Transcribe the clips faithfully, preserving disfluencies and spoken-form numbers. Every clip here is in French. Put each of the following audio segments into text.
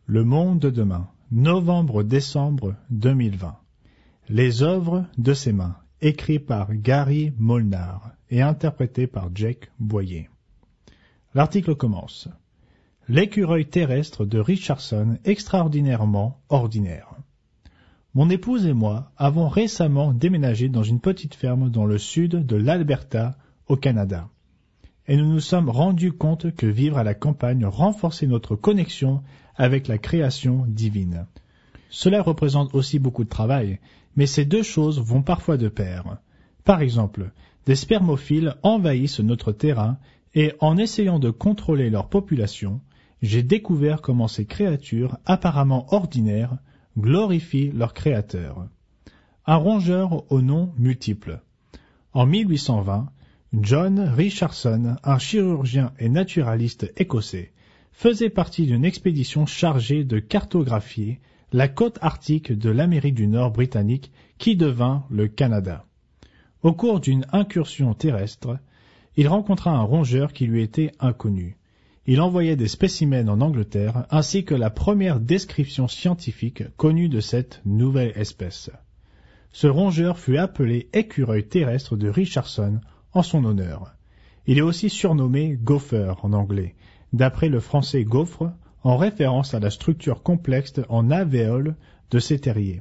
Le monde de demain, novembre-décembre deux mille vingt. Les œuvres de ses mains, écrit par Gary Molnar et interprété par Jake Boyer. L'article commence. L'écureuil terrestre de Richardson extraordinairement ordinaire. Mon épouse et moi avons récemment déménagé dans une petite ferme dans le sud de l'Alberta, au Canada. Et nous nous sommes rendus compte que vivre à la campagne renforçait notre connexion avec la création divine. Cela représente aussi beaucoup de travail, mais ces deux choses vont parfois de pair. Par exemple, des spermophiles envahissent notre terrain et en essayant de contrôler leur population, j'ai découvert comment ces créatures apparemment ordinaires glorifient leur créateur. Un rongeur au nom multiple. En mille huit cent vingt, John Richardson, un chirurgien et naturaliste écossais, faisait partie d'une expédition chargée de cartographier la côte arctique de l'Amérique du Nord britannique qui devint le Canada. Au cours d'une incursion terrestre, il rencontra un rongeur qui lui était inconnu. Il envoyait des spécimens en Angleterre ainsi que la première description scientifique connue de cette nouvelle espèce. Ce rongeur fut appelé écureuil terrestre de Richardson en son honneur. Il est aussi surnommé gopher en anglais, d'après le français gaufre, en référence à la structure complexe en alvéoles de ces terriers.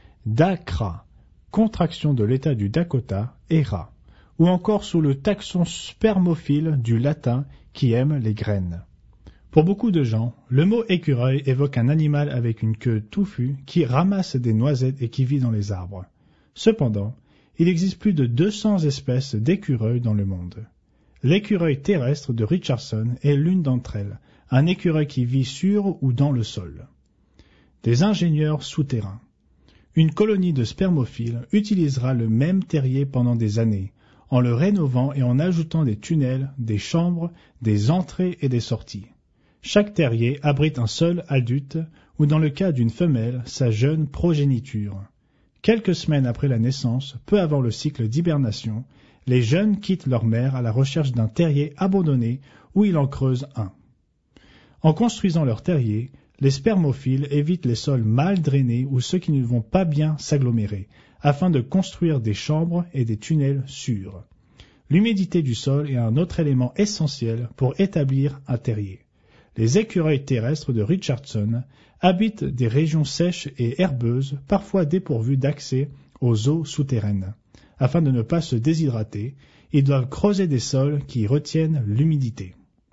Dakra, contraction de l'état du Dakota, et Ra, ou encore sous le taxon spermophile du latin qui aime les graines. Pour beaucoup de gens, le mot écureuil évoque un animal avec une queue touffue qui ramasse des noisettes et qui vit dans les arbres. Cependant, il existe plus de deux cents espèces d'écureuils dans le monde. L'écureuil terrestre de Richardson est l'une d'entre elles, un écureuil qui vit sur ou dans le sol. Des ingénieurs souterrains. Une colonie de spermophiles utilisera le même terrier pendant des années, en le rénovant et en ajoutant des tunnels, des chambres, des entrées et des sorties. Chaque terrier abrite un seul adulte, ou dans le cas d'une femelle, sa jeune progéniture. Quelques semaines après la naissance, peu avant le cycle d'hibernation, les jeunes quittent leur mère à la recherche d'un terrier abandonné où ils en creusent un. En construisant leur terrier, les spermophiles évitent les sols mal drainés ou ceux qui ne vont pas bien s'agglomérer, afin de construire des chambres et des tunnels sûrs. L'humidité du sol est un autre élément essentiel pour établir un terrier. Les écureuils terrestres de Richardson habitent des régions sèches et herbeuses, parfois dépourvues d'accès aux eaux souterraines. Afin de ne pas se déshydrater, ils doivent creuser des sols qui retiennent l'humidité.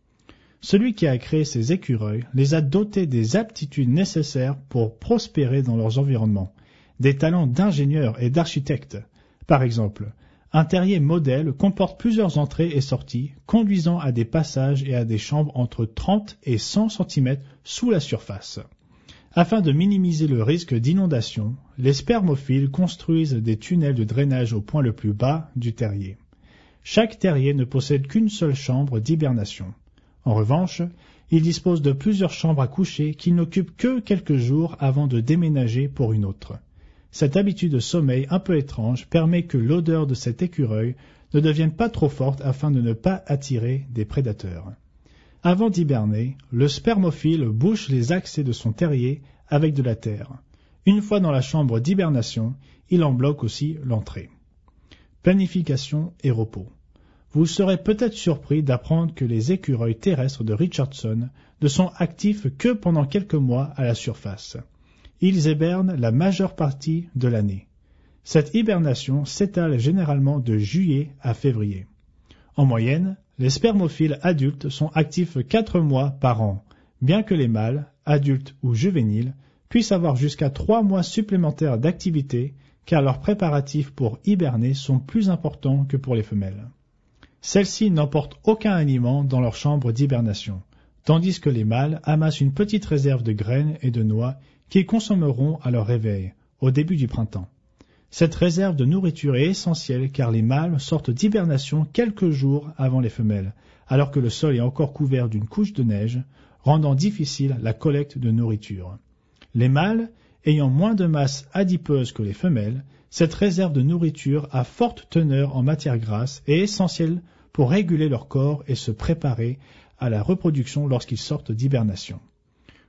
Celui qui a créé ces écureuils les a dotés des aptitudes nécessaires pour prospérer dans leurs environnements, des talents d'ingénieurs et d'architectes. Par exemple, un terrier modèle comporte plusieurs entrées et sorties, conduisant à des passages et à des chambres entre trente et cent centimètres sous la surface. Afin de minimiser le risque d'inondation, les spermophiles construisent des tunnels de drainage au point le plus bas du terrier. Chaque terrier ne possède qu'une seule chambre d'hibernation. En revanche, il dispose de plusieurs chambres à coucher qu'il n'occupe que quelques jours avant de déménager pour une autre. Cette habitude de sommeil un peu étrange permet que l'odeur de cet écureuil ne devienne pas trop forte afin de ne pas attirer des prédateurs. Avant d'hiberner, le spermophile bouche les accès de son terrier avec de la terre. Une fois dans la chambre d'hibernation, il en bloque aussi l'entrée. Planification et repos. Vous serez peut-être surpris d'apprendre que les écureuils terrestres de Richardson ne sont actifs que pendant quelques mois à la surface. Ils hibernent la majeure partie de l'année. Cette hibernation s'étale généralement de juillet à février. En moyenne, les spermophiles adultes sont actifs quatre mois par an, bien que les mâles, adultes ou juvéniles, puissent avoir jusqu'à trois mois supplémentaires d'activité car leurs préparatifs pour hiberner sont plus importants que pour les femelles. Celles-ci n'emportent aucun aliment dans leur chambre d'hibernation, tandis que les mâles amassent une petite réserve de graines et de noix qu'ils consommeront à leur réveil, au début du printemps. Cette réserve de nourriture est essentielle car les mâles sortent d'hibernation quelques jours avant les femelles, alors que le sol est encore couvert d'une couche de neige, rendant difficile la collecte de nourriture. Les mâles, ayant moins de masse adipeuse que les femelles, cette réserve de nourriture à forte teneur en matière grasse est essentielle pour réguler leur corps et se préparer à la reproduction lorsqu'ils sortent d'hibernation.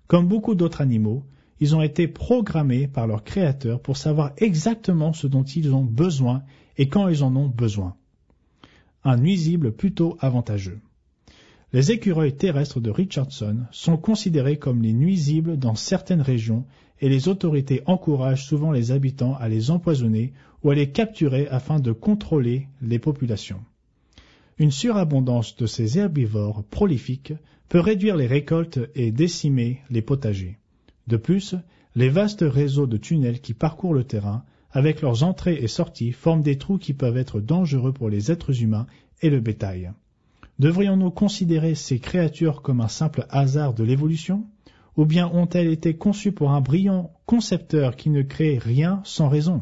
Comme beaucoup d'autres animaux, ils ont été programmés par leur créateur pour savoir exactement ce dont ils ont besoin et quand ils en ont besoin. Un nuisible plutôt avantageux. Les écureuils terrestres de Richardson sont considérés comme les nuisibles dans certaines régions et les autorités encouragent souvent les habitants à les empoisonner ou à les capturer afin de contrôler les populations. Une surabondance de ces herbivores prolifiques peut réduire les récoltes et décimer les potagers. De plus, les vastes réseaux de tunnels qui parcourent le terrain, avec leurs entrées et sorties, forment des trous qui peuvent être dangereux pour les êtres humains et le bétail. Devrions-nous considérer ces créatures comme un simple hasard de l'évolution? Ou bien ont-elles été conçues pour un brillant concepteur qui ne crée rien sans raison?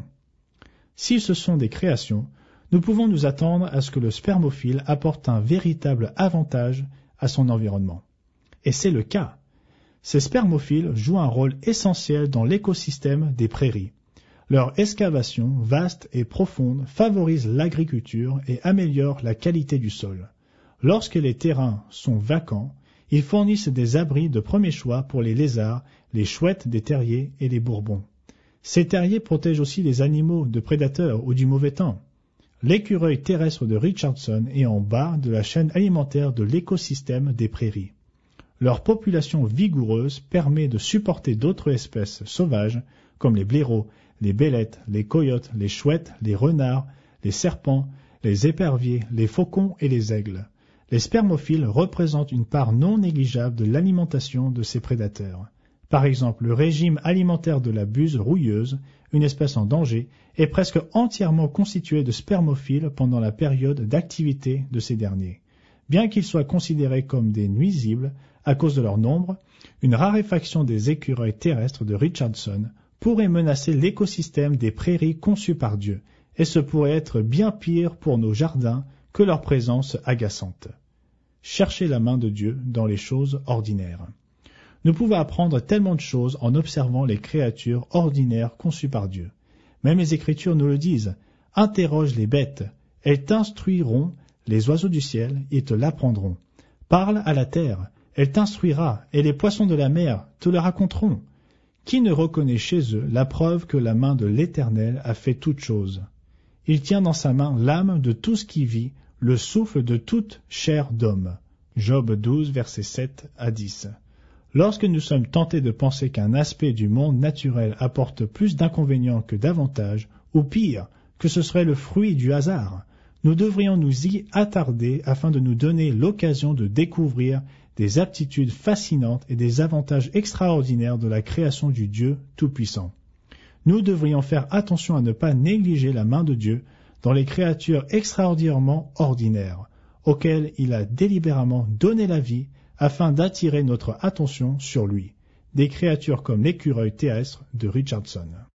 Si ce sont des créations, nous pouvons nous attendre à ce que le spermophile apporte un véritable avantage à son environnement. Et c'est le cas. Ces spermophiles jouent un rôle essentiel dans l'écosystème des prairies. Leur excavation, vaste et profonde, favorise l'agriculture et améliore la qualité du sol. Lorsque les terrains sont vacants, ils fournissent des abris de premier choix pour les lézards, les chouettes des terriers et les bourbons. Ces terriers protègent aussi les animaux de prédateurs ou du mauvais temps. L'écureuil terrestre de Richardson est en bas de la chaîne alimentaire de l'écosystème des prairies. Leur population vigoureuse permet de supporter d'autres espèces sauvages comme les blaireaux, les bellettes, les coyotes, les chouettes, les renards, les serpents, les éperviers, les faucons et les aigles. Les spermophiles représentent une part non négligeable de l'alimentation de ces prédateurs. Par exemple, le régime alimentaire de la buse rouilleuse, une espèce en danger, est presque entièrement constitué de spermophiles pendant la période d'activité de ces derniers. Bien qu'ils soient considérés comme des nuisibles à cause de leur nombre, une raréfaction des écureuils terrestres de Richardson pourrait menacer l'écosystème des prairies conçues par Dieu, et ce pourrait être bien pire pour nos jardins que leur présence agaçante. Cherchez la main de Dieu dans les choses ordinaires. Nous pouvons apprendre tellement de choses en observant les créatures ordinaires conçues par Dieu. Même les Écritures nous le disent. Interroge les bêtes, elles t'instruiront, les oiseaux du ciel, et te l'apprendront. Parle à la terre, elle t'instruira, et les poissons de la mer te le raconteront. Qui ne reconnaît chez eux la preuve que la main de l'Éternel a fait toutes choses? Il tient dans sa main l'âme de tout ce qui vit, le souffle de toute chair d'homme. Job douze, versets sept à dix. Lorsque nous sommes tentés de penser qu'un aspect du monde naturel apporte plus d'inconvénients que d'avantages, ou pire, que ce serait le fruit du hasard, nous devrions nous y attarder afin de nous donner l'occasion de découvrir des aptitudes fascinantes et des avantages extraordinaires de la création du Dieu Tout-Puissant. Nous devrions faire attention à ne pas négliger la main de Dieu dans les créatures extraordinairement ordinaires, auxquelles il a délibérément donné la vie afin d'attirer notre attention sur lui, des créatures comme l'écureuil terrestre de Richardson.